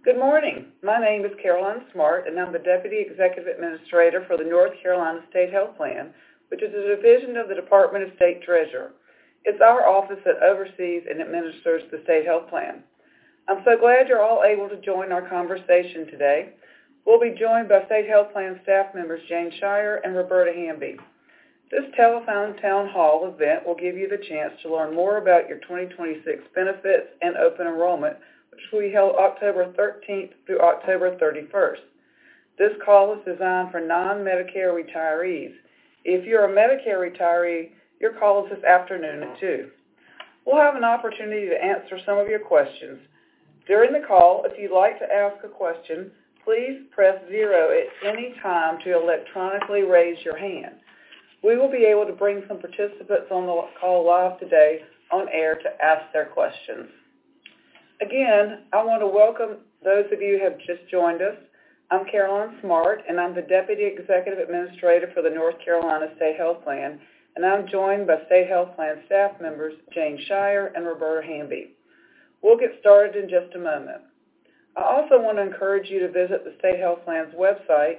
Good morning. My name is Caroline Smart, and I'm the Deputy Executive Administrator for the North Carolina State Health Plan, which is a division of the Department of State Treasurer. It's our office that oversees and administers the State Health Plan. I'm so glad you're all able to join our conversation today. We'll be joined by State Health Plan staff members Jane Shire and Roberta Hamby. This telephone town hall event will give you the chance to learn more about your 2026 benefits and open enrollment, which will be held October 13th through October 31st. This call is designed for non-Medicare retirees. If you're a Medicare retiree, your call is this afternoon at 2. We'll have an opportunity to answer some of your questions. During the call, if you'd like to ask a question, please press 0 at any time to electronically raise your hand. We will be able to bring some participants on the call live today on air to ask their questions. Again, I want to welcome those of you who have just joined us. I'm Caroline Smart, and I'm the Deputy Executive Administrator for the North Carolina State Health Plan, and I'm joined by State Health Plan staff members Jane Shire and Roberta Hamby. We'll get started in just a moment. I also want to encourage you to visit the State Health Plan's website,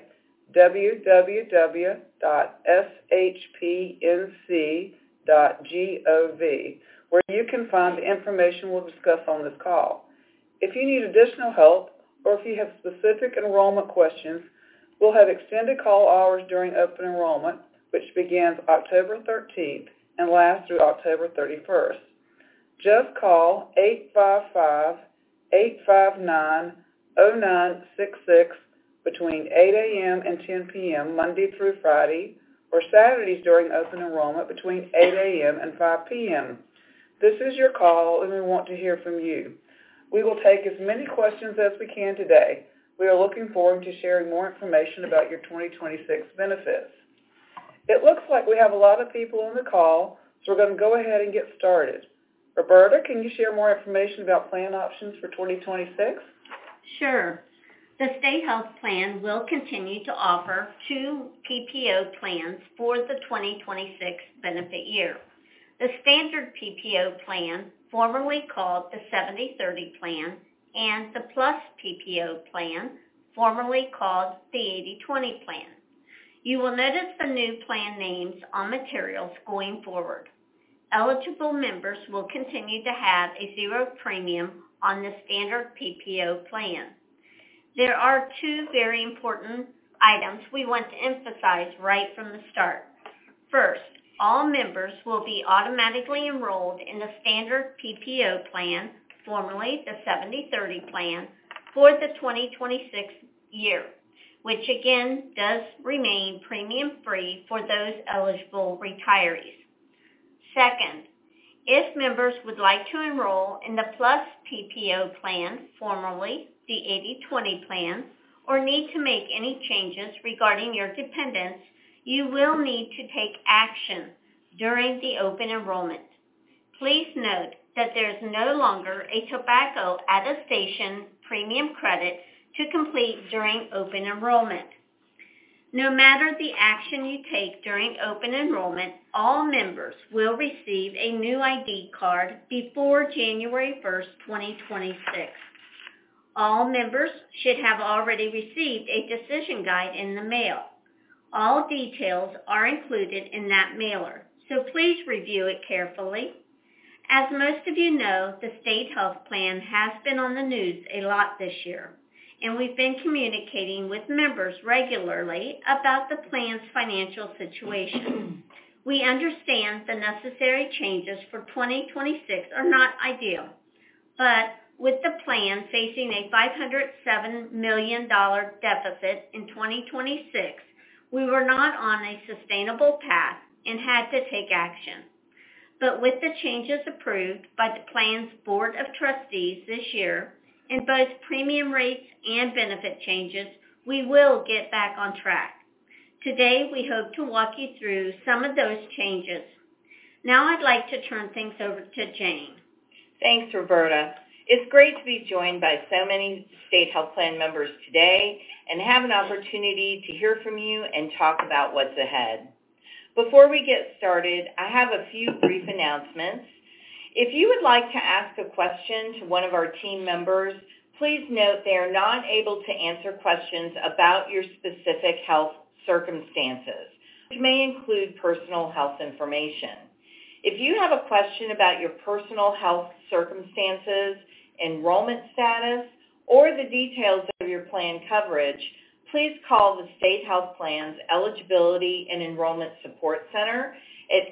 www.shpnc.gov, where you can find the information we'll discuss on this call. If you need additional help or if you have specific enrollment questions, we'll have extended call hours during open enrollment, which begins October 13th and lasts through October 31st. Just call 855-859-0966 between 8 a.m. and 10 p.m. Monday through Friday, or Saturdays during open enrollment between 8 a.m. and 5 p.m. This is your call, and we want to hear from you. We will take as many questions as we can today. We are looking forward to sharing more information about your 2026 benefits. It looks like we have a lot of people on the call, so we're going to go ahead and get started. Roberta, can you share more information about plan options for 2026? Sure. The State Health Plan will continue to offer 2 PPO plans for the 2026 benefit year. The Standard PPO Plan, formerly called the 70/30 Plan, and the Plus PPO Plan, formerly called the 80/20 Plan. You will notice the new plan names on materials going forward. Eligible members will continue to have a 0 premium on the Standard PPO Plan. There are 2 very important items we want to emphasize right from the start. First, all members will be automatically enrolled in the Standard PPO Plan, formerly the 70/30 Plan, for the 2026 year, which again does remain premium-free for those eligible retirees. Second, if members would like to enroll in the Plus PPO Plan, formerly the 80/20 Plan, or need to make any changes regarding your dependents, you will need to take action during the open enrollment. Please note that there is no longer a tobacco attestation premium credit to complete during open enrollment. No matter the action you take during open enrollment, all members will receive a new ID card before January 1st, 2026. All members should have already received a decision guide in the mail. All details are included in that mailer, so please review it carefully. As most of you know, the State Health Plan has been on the news a lot this year, and we've been communicating with members regularly about the plan's financial situation. We understand the necessary changes for 2026 are not ideal, but with the plan facing a $507 million deficit in 2026, we were not on a sustainable path and had to take action. But with the changes approved by the plan's Board of Trustees this year, in both premium rates and benefit changes, we will get back on track. Today, we hope to walk you through some of those changes. Now I'd like to turn things over to Jane. Thanks, Roberta. It's great to be joined by so many State Health Plan members today and have an opportunity to hear from you and talk about what's ahead. Before we get started, I have a few brief announcements. If you would like to ask a question to one of our team members, Please note they are not able to answer questions about your specific health circumstances, which may include personal health information. If you have a question about your personal health circumstances, enrollment status, or the details of your plan coverage, please call the State Health Plan's Eligibility and Enrollment Support Center at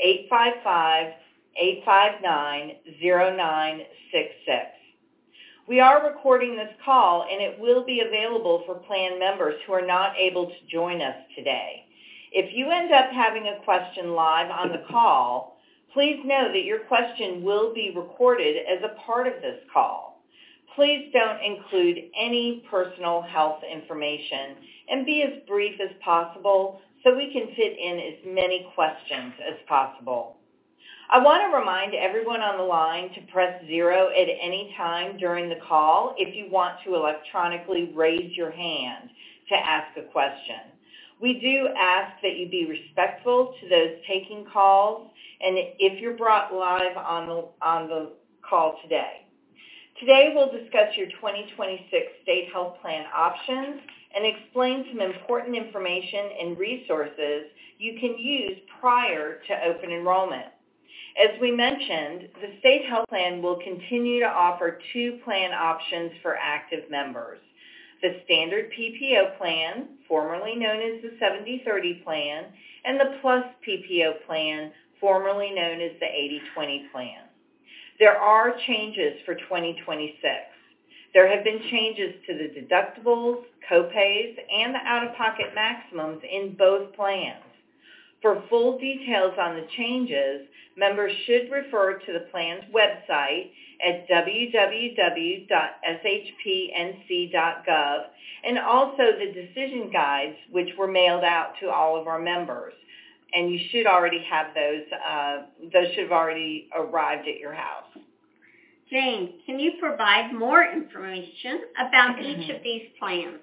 855-859-0966. We are recording this call, and it will be available for plan members who are not able to join us today. If you end up having a question live on the call, please know that your question will be recorded as a part of this call. Please don't include any personal health information and be as brief as possible so we can fit in as many questions as possible. I want to remind everyone on the line to press 0 at any time during the call if you want to electronically raise your hand to ask a question. We do ask that you be respectful to those taking calls and if you're brought live on the call today. Today we'll discuss your 2026 State Health Plan options and explain some important information and resources you can use prior to open enrollment. As we mentioned, the State Health Plan will continue to offer 2 plan options for active members. The Standard PPO Plan, formerly known as the 70/30 Plan, and the Plus PPO Plan, formerly known as the 80/20 Plan. There are changes for 2026. There have been changes to the deductibles, copays, and the out-of-pocket maximums in both plans. For full details on the changes, members should refer to the plan's website at www.shpnc.gov and also the decision guides, which were mailed out to all of our members. And you should already have those should have already arrived at your house. Jane, can you provide more information about each of these plans?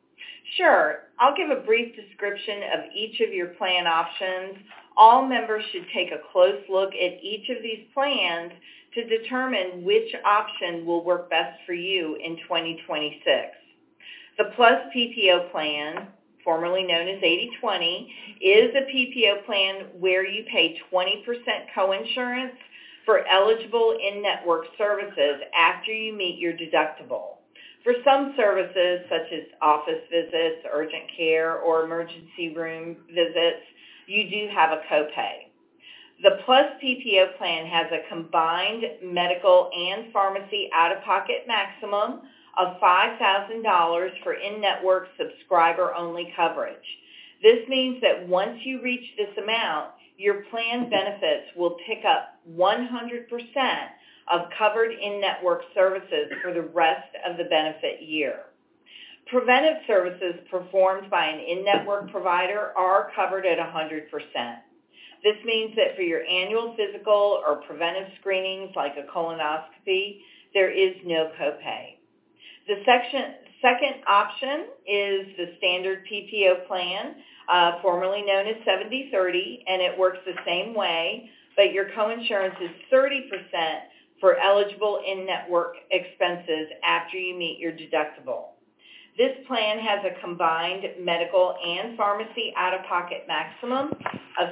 Sure. I'll give a brief description of each of your plan options. All members should take a close look at each of these plans to determine which option will work best for you in 2026. The Plus PPO Plan, formerly known as 80/20, is a PPO plan where you pay 20% coinsurance for eligible in-network services after you meet your deductible. For some services, such as office visits, urgent care, or emergency room visits, you do have a copay. The Plus PPO plan has a combined medical and pharmacy out-of-pocket maximum of $5,000 for in-network subscriber-only coverage. This means that once you reach this amount, your plan benefits will pick up 100% of covered in-network services for the rest of the benefit year. Preventive services performed by an in-network provider are covered at 100%. This means that for your annual physical or preventive screenings like a colonoscopy, there is no copay. The second option is the Standard PPO Plan, formerly known as 70/30, and it works the same way, but your coinsurance is 30% for eligible in-network expenses after you meet your deductible. This plan has a combined medical and pharmacy out-of-pocket maximum of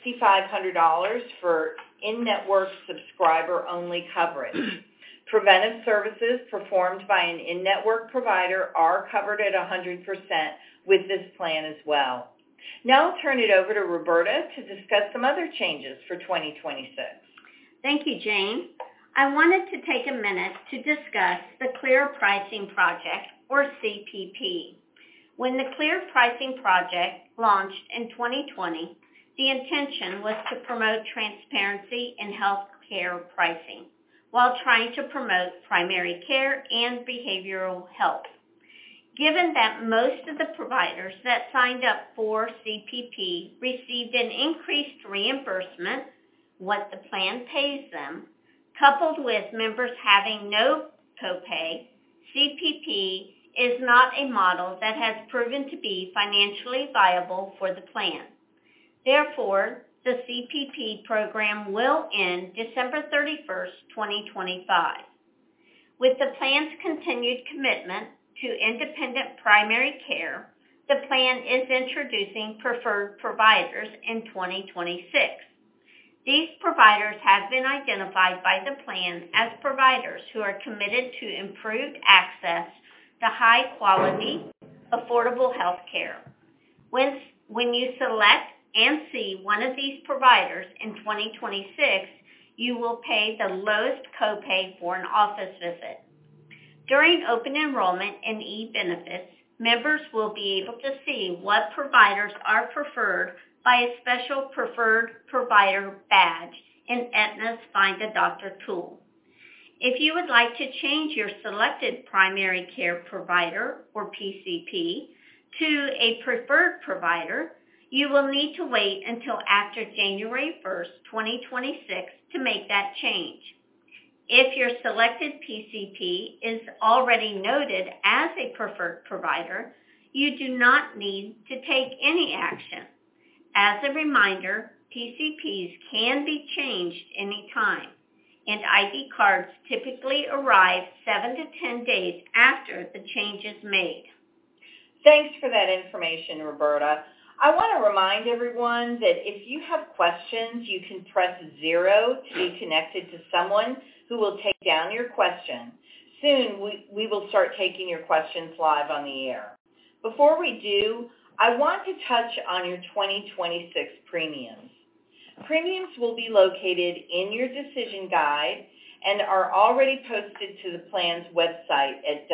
$6,500 for in-network subscriber-only coverage. Preventive services performed by an in-network provider are covered at 100% with this plan as well. Now I'll turn it over to Roberta to discuss some other changes for 2026. Thank you, Jane. I wanted to take a minute to discuss the Clear Pricing Project, or CPP. When the Clear Pricing Project launched in 2020, the intention was to promote transparency in health care pricing while trying to promote primary care and behavioral health. Given that most of the providers that signed up for CPP received an increased reimbursement, what the plan pays them, coupled with members having no copay, CPP is not a model that has proven to be financially viable for the plan. Therefore, the CPP program will end December 31st, 2025. With the plan's continued commitment to independent primary care, the plan is introducing preferred providers in 2026. These providers have been identified by the plan as providers who are committed to improved access to high-quality, affordable health care. When you select and see one of these providers in 2026, you will pay the lowest copay for an office visit. During open enrollment in eBenefits, members will be able to see what providers are preferred by a special preferred provider badge in Aetna's Find a Doctor tool. If you would like to change your selected primary care provider, or PCP, to a preferred provider, you will need to wait until after January 1st, 2026 to make that change. If your selected PCP is already noted as a preferred provider, you do not need to take any action. As a reminder, PCPs can be changed anytime, and ID cards typically arrive 7 to 10 days after the change is made. Thanks for that information, Roberta. I want to remind everyone that if you have questions, you can press 0 to be connected to someone who will take down your question. Soon, we will start taking your questions live on the air. Before we do, I want to touch on your 2026 premiums. Premiums will be located in your decision guide and are already posted to the plan's website at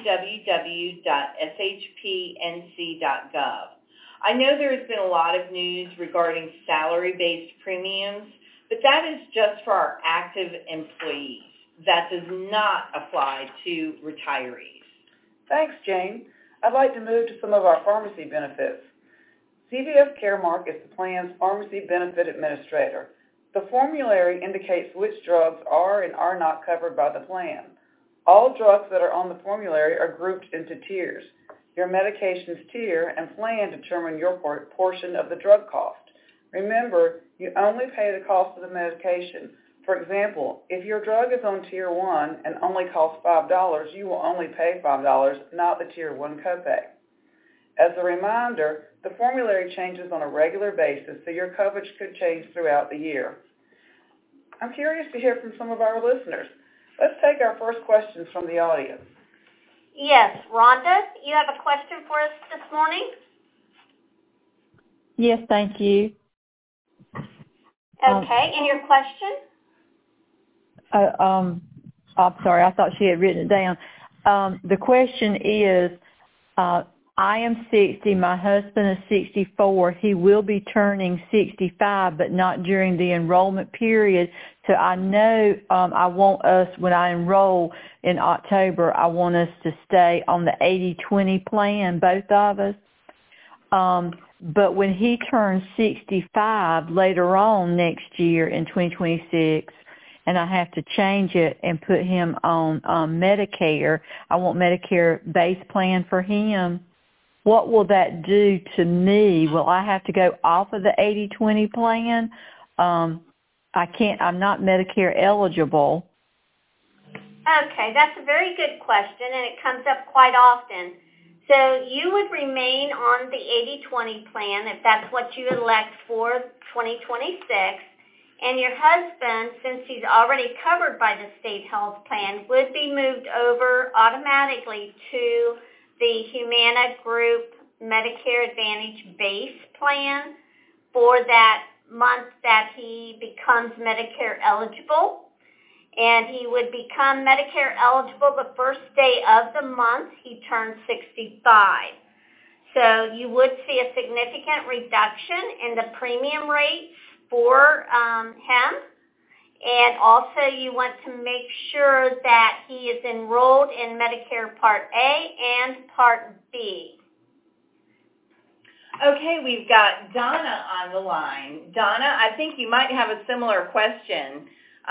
www.shpnc.gov. I know there has been a lot of news regarding salary-based premiums, but that is just for our active employees. That does not apply to retirees. Thanks, Jane. I'd like to move to some of our pharmacy benefits. CVS Caremark is the plan's pharmacy benefit administrator. The formulary indicates which drugs are and are not covered by the plan. All drugs that are on the formulary are grouped into tiers. Your medications tier and plan determine your portion of the drug cost. Remember, you only pay the cost of the medication. For example, if your drug is on Tier 1 and only costs $5, you will only pay $5, not the Tier 1 copay. As a reminder, the formulary changes on a regular basis, so your coverage could change throughout the year. I'm curious to hear from some of our listeners. Let's take our first questions from the audience. Yes, Rhonda, you have a question for us this morning? Yes, thank you. Okay, and your question? I'm sorry, I thought she had written it down. The question is, I am 60, my husband is 64. He will be turning 65, but not during the enrollment period. So I know I want us, when I enroll in October, I want us to stay on the 80-20 plan, both of us. But when he turns 65 later on next year in 2026, and I have to change it and put him on Medicare, I want Medicare base plan for him. What will that do to me? Will I have to go off of the 80-20 plan? I'm not Medicare eligible. Okay, that's a very good question, and it comes up quite often. So you would remain on the 80-20 plan if that's what you elect for 2026, and your husband, since he's already covered by the state health plan, would be moved over automatically to the Humana Group Medicare Advantage base plan for that month that he becomes Medicare eligible. And he would become Medicare eligible the first day of the month he turns 65. So you would see a significant reduction in the premium rates for him. And also you want to make sure that he is enrolled in Medicare Part A and Part B. Okay, we've got Donna on the line. Donna, I think you might have a similar question.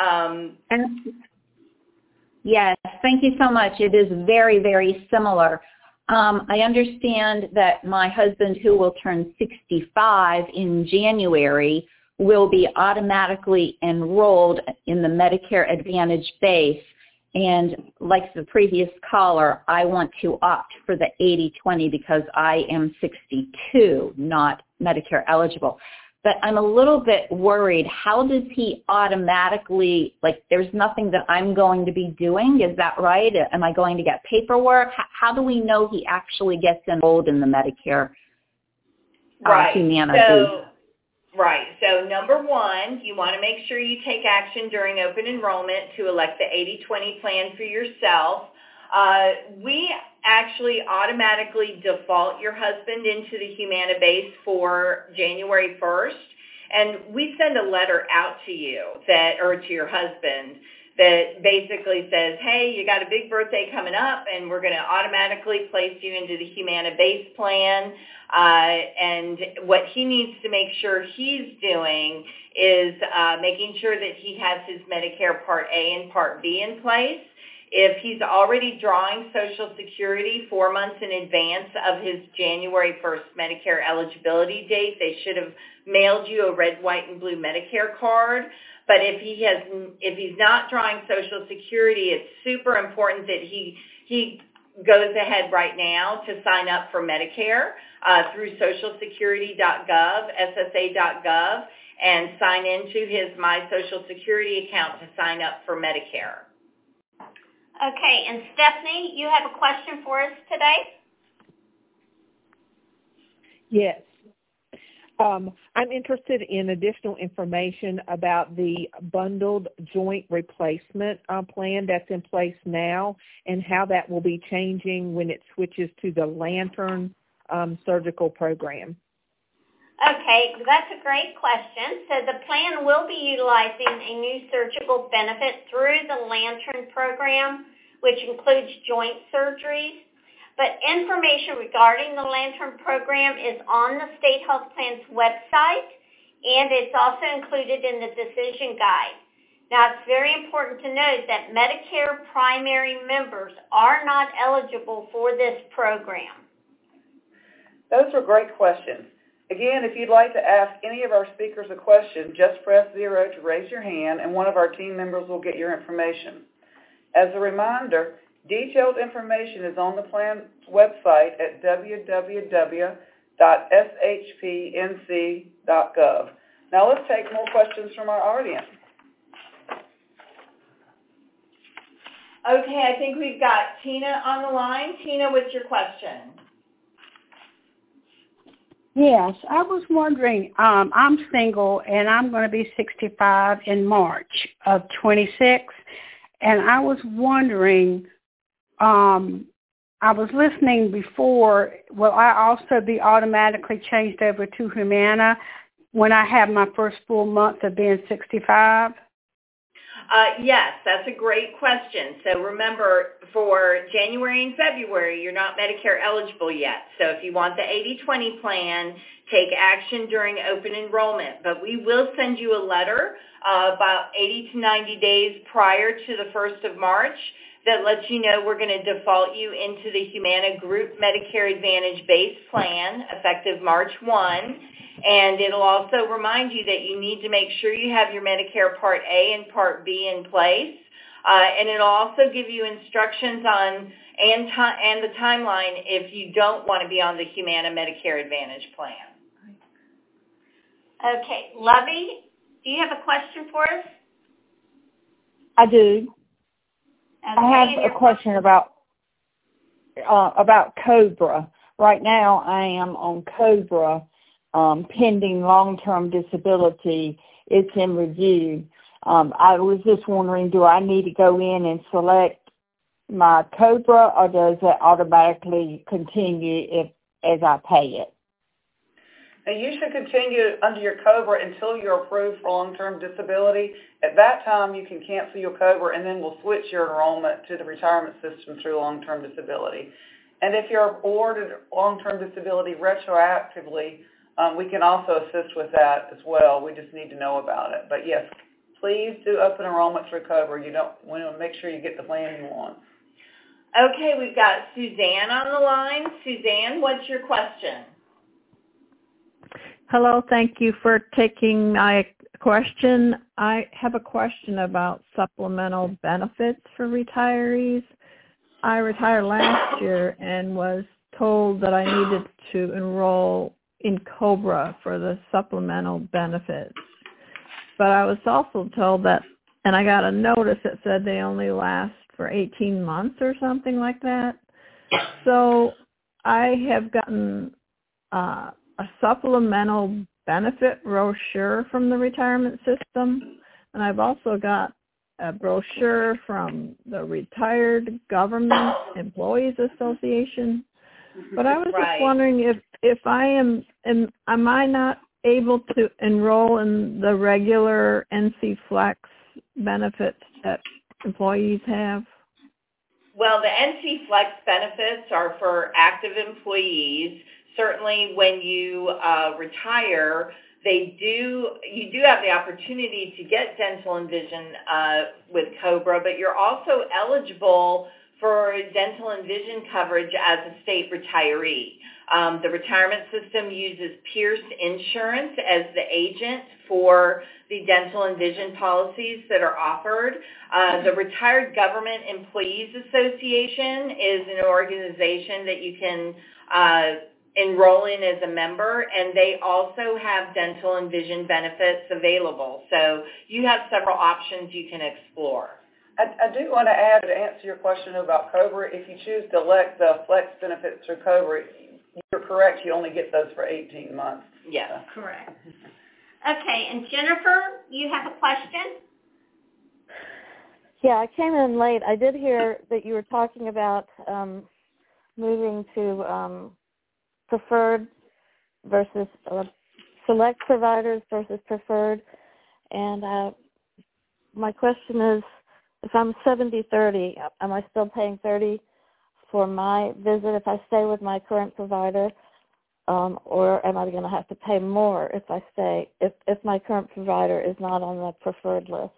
Yes, thank you so much. It is very, very similar. I understand that my husband, who will turn 65 in January, will be automatically enrolled in the Medicare Advantage base. And like the previous caller, I want to opt for the 80-20 because I am 62, not Medicare eligible. But I'm a little bit worried. How does he automatically, like there's nothing that I'm going to be doing, is that right? Am I going to get paperwork? How do we know he actually gets enrolled in the Medicare Humana boost? Right. So number one, you want to make sure you take action during open enrollment to elect the 80-20 plan for yourself. We actually automatically default your husband into the Humana base for January 1st, and we send a letter out to you or to your husband that basically says, hey, you got a big birthday coming up, and we're going to automatically place you into the Humana base plan. And what he needs to make sure he's doing is making sure that he has his Medicare Part A and Part B in place. If he's already drawing Social Security 4 months in advance of his January 1st Medicare eligibility date, they should have mailed you a red, white, and blue Medicare card. But if he's not drawing Social Security, it's super important that he goes ahead right now to sign up for Medicare through socialsecurity.gov, SSA.gov, and sign into his My Social Security account to sign up for Medicare. Okay, and Stephanie, you have a question for us today? Yes. I'm interested in additional information about the bundled joint replacement plan that's in place now and how that will be changing when it switches to the Lantern surgical program. Okay, that's a great question. So the plan will be utilizing a new surgical benefit through the Lantern program, which includes joint surgeries. But information regarding the Lantern program is on the State Health Plan's website, and it's also included in the decision guide. Now, it's very important to note that Medicare primary members are not eligible for this program. Those are great questions. Again, if you'd like to ask any of our speakers a question, just press 0 to raise your hand, and one of our team members will get your information. As a reminder, detailed information is on the plan's website at www.shpnc.gov. Now let's take more questions from our audience. Okay, I think we've got Tina on the line. Tina, what's your question? Yes, I was wondering, I'm single and I'm going to be 65 in March of 26, and I was wondering, I was listening before, will I also be automatically changed over to Humana when I have my first full month of being 65? Yes, that's a great question. So remember, for January and February, you're not Medicare eligible yet. So if you want the 80-20 plan, take action during open enrollment. But we will send you a letter about 80 to 90 days prior to the 1st of March that lets you know we're going to default you into the Humana Group Medicare Advantage base plan effective March 1. And it'll also remind you that you need to make sure you have your Medicare Part A and Part B in place. And it'll also give you instructions on and the timeline if you don't want to be on the Humana Medicare Advantage plan. Okay, Lovey, do you have a question for us? I do. Okay, I have a question about COBRA. Right now I am on COBRA. Pending long-term disability, it's in review. I was just wondering, do I need to go in and select my COBRA, or does it automatically continue as I pay it? Now, you should continue under your COBRA until you're approved for long-term disability. At that time, you can cancel your COBRA, and then we'll switch your enrollment to the retirement system through long-term disability. And if you're awarded long-term disability retroactively, we can also assist with that as well. We just need to know about it. But yes, please do open enrollment through COBRA. We want to make sure you get the plan you want. Okay, we've got Suzanne on the line. Suzanne, what's your question? Hello, thank you for taking my question. I have a question about supplemental benefits for retirees. I retired last year and was told that I needed to enroll in COBRA for the supplemental benefits. But I was also told that, and I got a notice that said they only last for 18 months or something like that. So I have gotten a supplemental benefit brochure from the retirement system, and I've also got a brochure from the Retired Government Employees Association. But I was just wondering if I am I not able to enroll in the regular NC Flex benefits that employees have? Well, the NC Flex benefits are for active employees. Certainly when you retire, you do have the opportunity to get dental and vision with COBRA, but you're also eligible for dental and vision coverage as a state retiree. The retirement system uses Pierce Insurance as the agent for the dental and vision policies that are offered. The Retired Government Employees Association is an organization that you can enroll in as a member, and they also have dental and vision benefits available. So you have several options you can explore. I do want to add, to answer your question about COBRA, if you choose to elect the flex benefits through COBRA, you're correct, you only get those for 18 months. Yes. Correct. Okay, and Jennifer, you have a question? Yeah, I came in late. I did hear that you were talking about moving to preferred versus select providers versus preferred. And my question is, if I'm 70-30, am I still paying $30 for my visit if I stay with my current provider? Or am I going to have to pay more if I stay, if my current provider is not on the preferred list?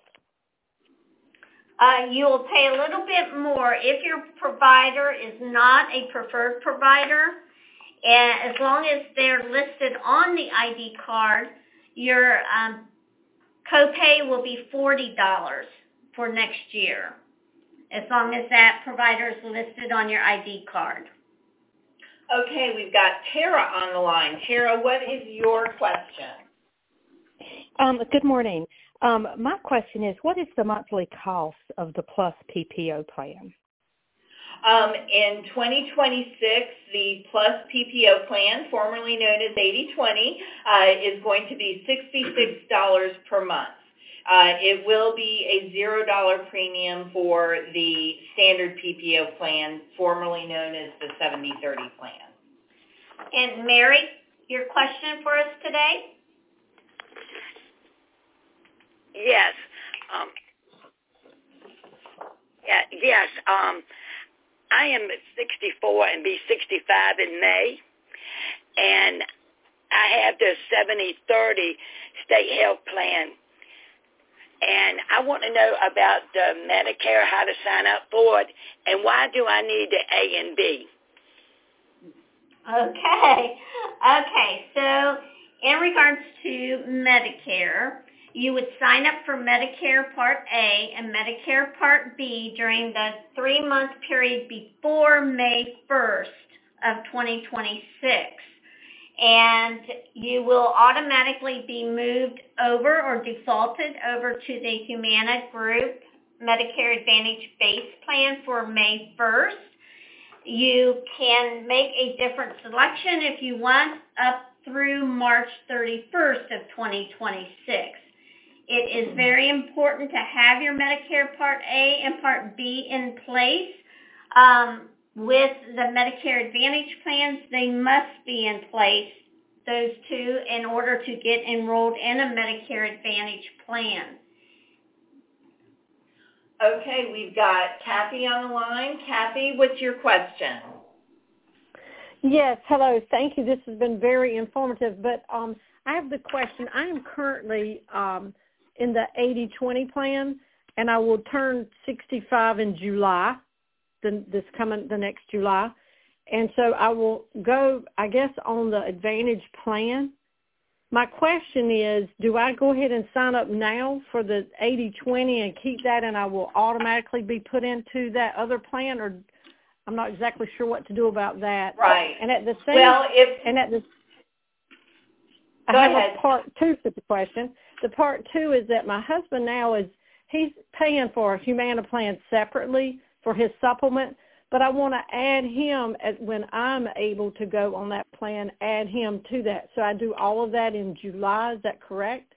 You will pay a little bit more if your provider is not a preferred provider. And as long as they're listed on the ID card, your copay will be $40 for next year, as long as that provider is listed on your ID card. Okay, we've got Tara on the line. Tara, what is your question? Good morning. My question is, what is the monthly cost of the Plus PPO plan? In 2026, the Plus PPO plan, formerly known as 80/20, is going to be $66 per month. It will be a $0 premium for the standard PPO plan, formerly known as the 70/30 plan. And Mary, your question for us today? Yes. Yes. I am 64 and be 65 in May, and I have the 70/30 state health plan. And I want to know about the Medicare, how to sign up for it, and why do I need the A and B? Okay. So in regards to Medicare, you would sign up for Medicare Part A and Medicare Part B during the 3-month period before May 1st of 2026. And you will automatically be moved over or defaulted over to the Humana Group Medicare Advantage base plan for May 1st. You can make a different selection if you want up through March 31st of 2026. It is very important to have your Medicare Part A and Part B in place. With the Medicare Advantage plans, they must be in place, those two, in order to get enrolled in a Medicare Advantage plan. Okay, we've got Kathy on the line. Kathy, what's your question? Yes, hello. Thank you. This has been very informative. But I have the question. I am currently in the 80/20 plan, and I will turn 65 in July. The next July. And so I will go, I guess, on the Advantage plan. my question is, do I go ahead and sign up now for the 80/20 and keep that, and I will automatically be put into that other plan, or I'm not exactly sure what to do about that. Right. And at the same, Well, I have a part two to the question. The part two is that my husband now he's paying for a Humana plan separately for his supplement, but I want to add him when I'm able to go on that plan, add him to that. So I do all of that in July. Is that correct?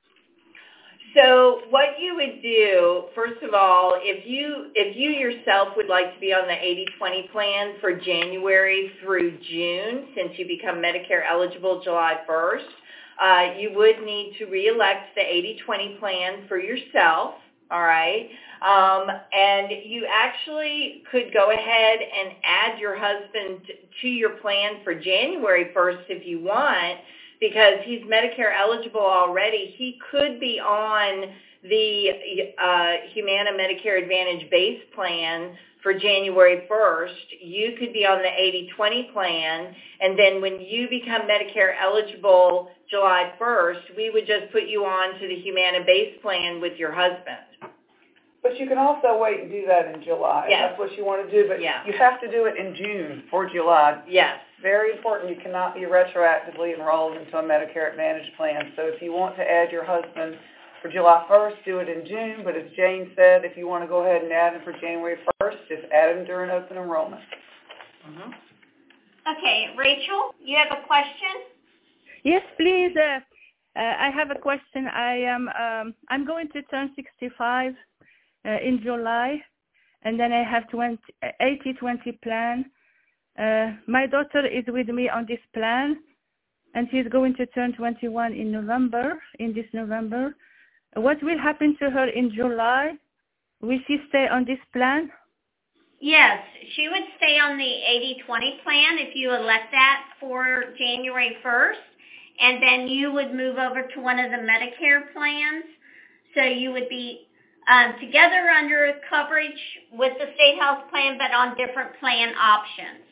So what you would do, first of all, if you yourself would like to be on the 80/20 plan for January through June, since you become Medicare eligible July 1st, you would need to reelect the 80/20 plan for yourself, all right? And you actually could go ahead and add your husband to your plan for January 1st if you want, because he's Medicare eligible already. He could be on the Humana Medicare Advantage base plan for January 1st. You could be on the 80/20 plan, and then when you become Medicare eligible July 1st, we would just put you on to the Humana base plan with your husband. But you can also wait and do that in July. Yes. That's what you want to do, but Yeah. you have to do it in June or July. Yes. Very important. You cannot be retroactively enrolled into a Medicare Advantage plan. So if you want to add your husband for July 1st, do it in June. But as Jane said, if you want to go ahead and add him for January 1st, just add him during open enrollment. Mm-hmm. Okay, Rachel, you have a question? Yes, please. I have a question. I'm going to turn 65 in July, and then I have 80/20 plan. My daughter is with me on this plan, and she's going to turn 21 in this November. What will happen to her in July? Will she stay on this plan? Yes, she would stay on the 80/20 plan if you elect that for January 1st, and then you would move over to one of the Medicare plans. So you would be together under coverage with the state health plan, but on different plan options.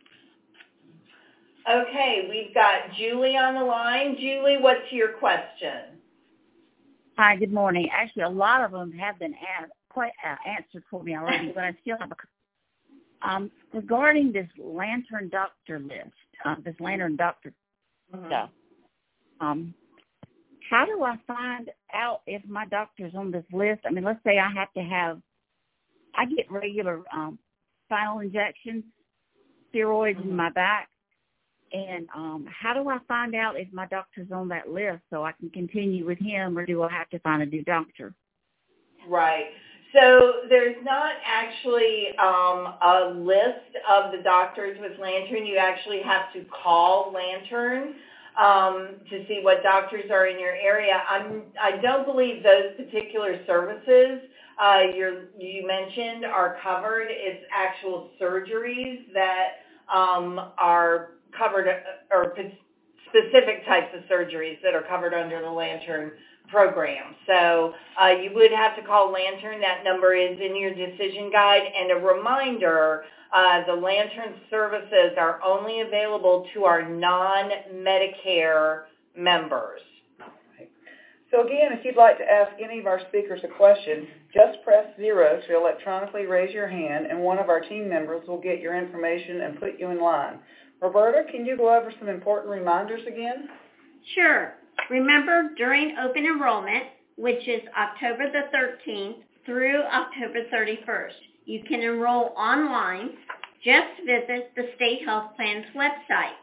Okay, we've got Julie on the line. Julie, what's your question? Hi, good morning. Actually, a lot of them have been answered for me already, but I still have a regarding this Lantern Doctor list, this Lantern Doctor stuff. How do I find out if my doctor's on this list? I mean, let's say I get regular spinal injections, steroids in my back, and how do I find out if my doctor's on that list so I can continue with him, or do I have to find a new doctor? Right. So there's not actually a list of the doctors with Lantern. You actually have to call Lantern to see what doctors are in your area. I don't believe those particular services you mentioned are covered. It's actual surgeries that are covered, or specific types of surgeries that are covered under the Lantern program. So you would have to call Lantern. That number is in your decision guide. And a reminder, the Lantern services are only available to our non-Medicare members. Right. So again, if you'd like to ask any of our speakers a question, just press 0 to electronically raise your hand, and one of our team members will get your information and put you in line. Roberta, can you go over some important reminders again? Sure. Remember, during open enrollment, which is October the 13th through October 31st, you can enroll online. Just visit the State Health Plan's website,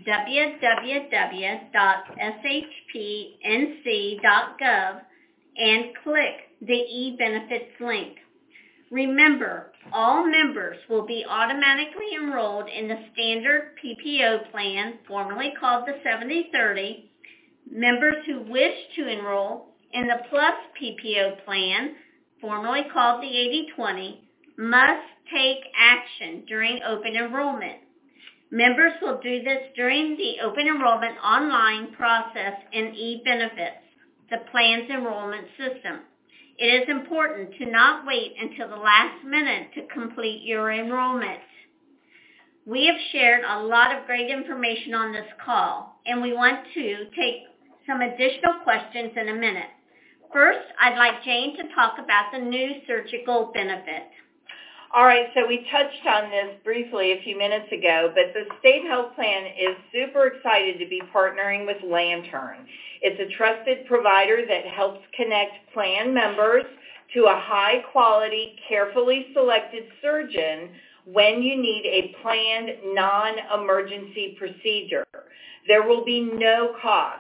www.shpnc.gov, and click the e-benefits link. Remember, all members will be automatically enrolled in the standard PPO plan, formerly called the 70/30. Members who wish to enroll in the Plus PPO plan, formerly called the 80/20, must take action during open enrollment. Members will do this during the open enrollment online process in eBenefits, the plan's enrollment system. It is important to not wait until the last minute to complete your enrollment. We have shared a lot of great information on this call, and we want to take some additional questions in a minute. First, I'd like Jane to talk about the new surgical benefit. All right, so we touched on this briefly a few minutes ago, but the state health plan is super excited to be partnering with Lantern. It's a trusted provider that helps connect plan members to a high-quality, carefully selected surgeon when you need a planned non-emergency procedure. There will be no cost,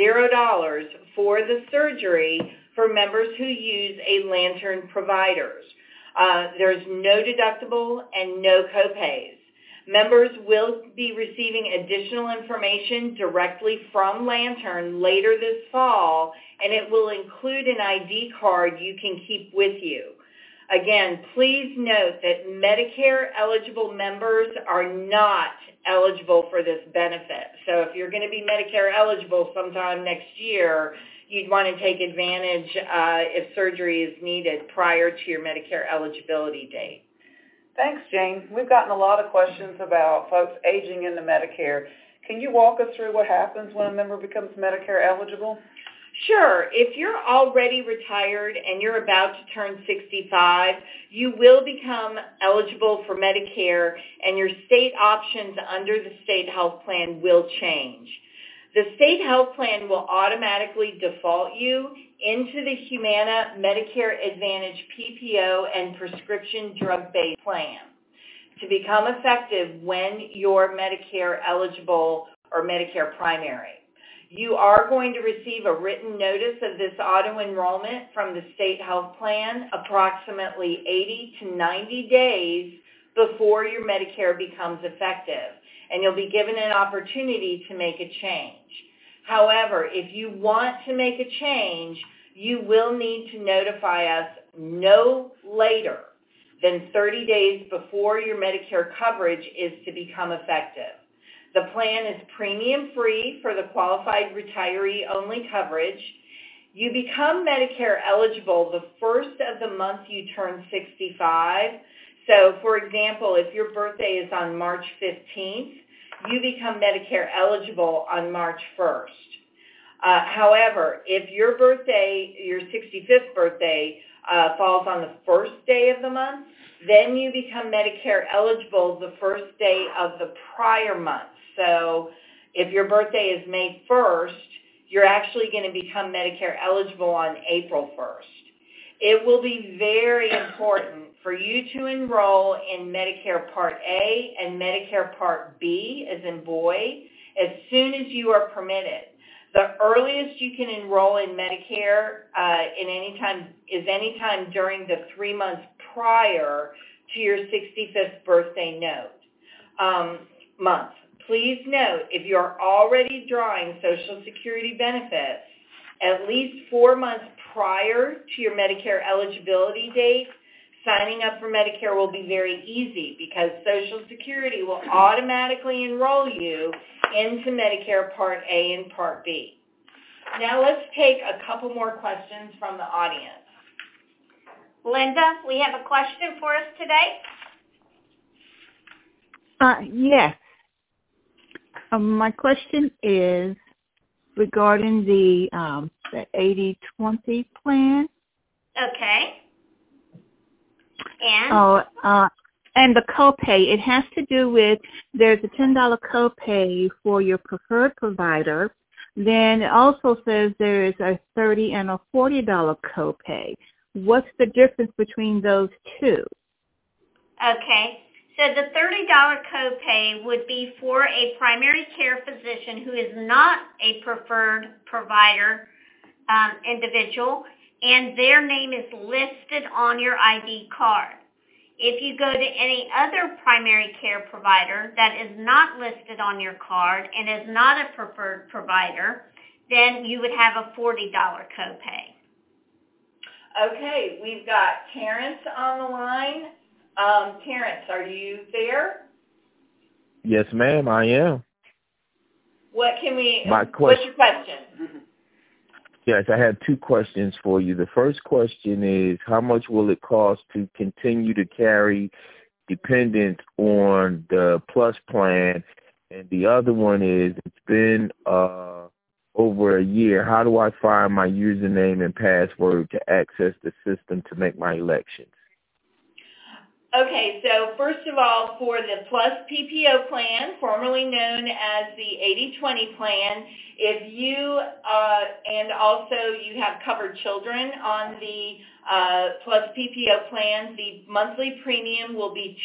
$0 for the surgery for members who use a Lantern provider. There's no deductible and no copays. Members will be receiving additional information directly from Lantern later this fall, and it will include an ID card you can keep with you. Again, please note that Medicare-eligible members are not eligible for this benefit. So if you're going to be Medicare-eligible sometime next year, you'd want to take advantage if surgery is needed prior to your Medicare eligibility date. Thanks, Jane. We've gotten a lot of questions about folks aging into Medicare. Can you walk us through what happens when a member becomes Medicare eligible? Sure. If you're already retired and you're about to turn 65, you will become eligible for Medicare, and your state options under the state health plan will change. The state health plan will automatically default you into the Humana Medicare Advantage PPO and prescription drug-based plan to become effective when you're Medicare eligible or Medicare primary. You are going to receive a written notice of this auto-enrollment from the state health plan approximately 80 to 90 days before your Medicare becomes effective, and you'll be given an opportunity to make a change. However, if you want to make a change, you will need to notify us no later than 30 days before your Medicare coverage is to become effective. The plan is premium-free for the qualified retiree-only coverage. You become Medicare eligible the first of the month you turn 65. So, for example, if your birthday is on March 15th, you become Medicare eligible on March 1st. However, if your birthday, your 65th birthday, falls on the first day of the month, then you become Medicare eligible the first day of the prior month. So if your birthday is May 1st, you're actually going to become Medicare eligible on April 1st. It will be very important for you to enroll in Medicare Part A and Medicare Part B, as in boy, as soon as you are permitted. The earliest you can enroll in Medicare is anytime during the 3 months prior to your 65th birthday month. Please note, if you're already drawing Social Security benefits at least 4 months prior to your Medicare eligibility date, signing up for Medicare will be very easy because Social Security will automatically enroll you into Medicare Part A and Part B. Now let's take a couple more questions from the audience. Linda, we have a question for us today. Yes. My question is regarding the 80/20 plan. Okay. And? And the copay. It has to do with there's a $10 copay for your preferred provider. Then it also says there is a $30 and a $40 copay. What's the difference between those two? Okay. So the $30 copay would be for a primary care physician who is not a preferred provider individual, and their name is listed on your ID card. If you go to any other primary care provider that is not listed on your card and is not a preferred provider, then you would have a $40 copay. Okay, we've got Terrence on the line. Terrence, are you there? Yes, ma'am, I am. What's your question? Yes, I have two questions for you. The first question is, how much will it cost to continue to carry dependent on the Plus plan? And the other one is, it's been over a year, how do I find my username and password to access the system to make my elections? Okay, so first of all, for the Plus PPO plan, formerly known as the 80-20 plan, if you, and also you have covered children on the Plus PPO plan, the monthly premium will be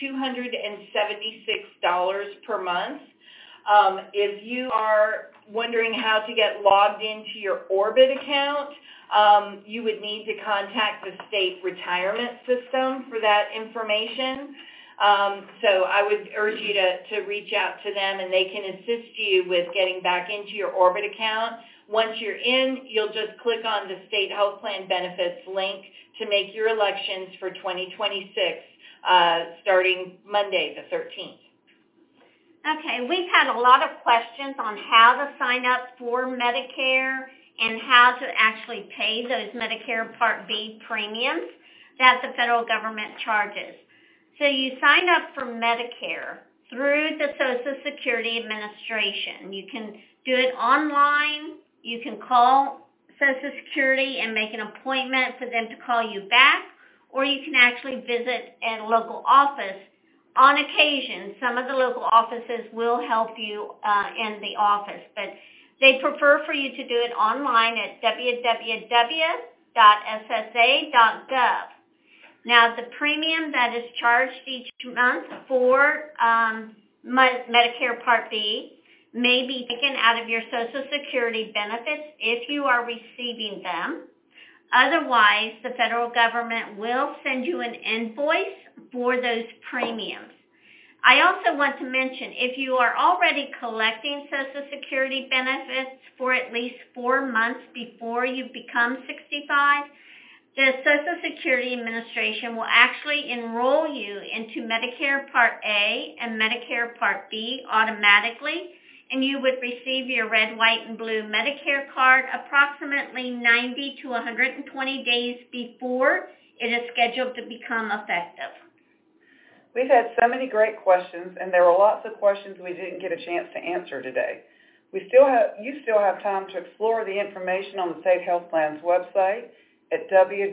$276 per month. If you are wondering how to get logged into your Orbit account, you would need to contact the state retirement system for that information. So I would urge you to reach out to them, and they can assist you with getting back into your Orbit account. Once you're in, you'll just click on the State Health Plan Benefits link to make your elections for 2026, starting Monday the 13th. Okay, we've had a lot of questions on how to sign up for Medicare and how to actually pay those Medicare Part B premiums that the federal government charges. So you sign up for Medicare through the Social Security Administration. You can do it online. You can call Social Security and make an appointment for them to call you back, or you can actually visit a local office. On occasion, some of the local offices will help you in the office, but they prefer for you to do it online at www.ssa.gov. Now, the premium that is charged each month for Medicare Part B may be taken out of your Social Security benefits if you are receiving them. Otherwise, the federal government will send you an invoice for those premiums. I also want to mention, if you are already collecting Social Security benefits for at least 4 months before you become 65, the Social Security Administration will actually enroll you into Medicare Part A and Medicare Part B automatically, and you would receive your red, white, and blue Medicare card approximately 90 to 120 days before it is scheduled to become effective. We've had so many great questions, and there were lots of questions we didn't get a chance to answer today. You still have time to explore the information on the State Health Plan's website at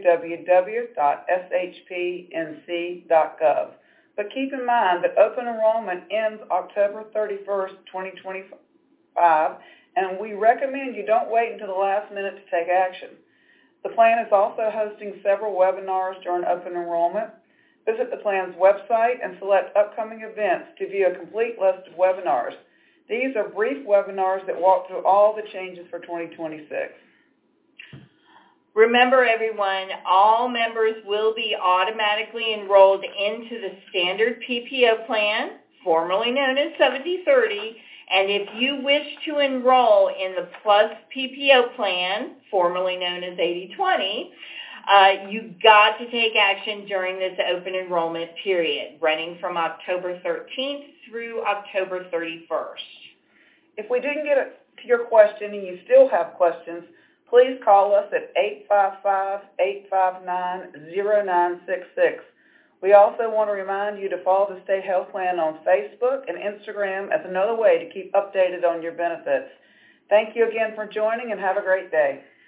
www.shpnc.gov. But keep in mind that open enrollment ends October 31st, 2025, and we recommend you don't wait until the last minute to take action. The plan is also hosting several webinars during open enrollment. Visit the plan's website and select upcoming events to view a complete list of webinars. These are brief webinars that walk through all the changes for 2026. Remember, everyone, all members will be automatically enrolled into the standard PPO plan, formerly known as 7030, and if you wish to enroll in the Plus PPO plan, formerly known as 8020, you've got to take action during this open enrollment period, running from October 13th through October 31st. If we didn't get to your question and you still have questions, please call us at 855-859-0966. We also want to remind you to follow the State Health Plan on Facebook and Instagram as another way to keep updated on your benefits. Thank you again for joining, and have a great day.